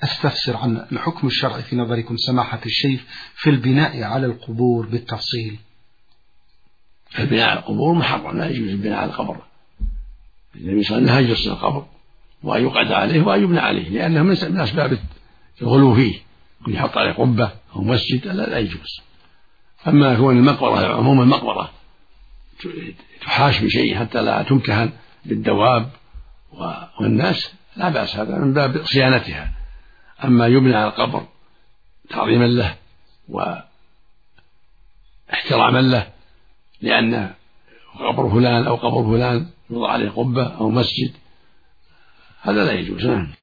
أستفسر عن الحكم الشرعي في نظركم سماحة الشيخ في البناء على القبور بالتفصيل. البناء على القبور محرم، لا يجوز البناء على القبر. النبي صلى الله عليه وسلم نهى يصل القبر وأن يقعد عليه وأن يبنى عليه، لأنه من أسباب الغلو فيه، كن يحط عليه قبة أو مسجد لا يجوز. أما كون المقبرة عموم المقبرة تحاش بشيء حتى لا تمتهن بالدواب والناس لا بأس، هذا من باب صيانتها. أما يبنى على القبر تعظيما له واحتراما له لأن قبر فلان أو قبر فلان يوضع عليه قبة أو مسجد، هذا لا يجوز.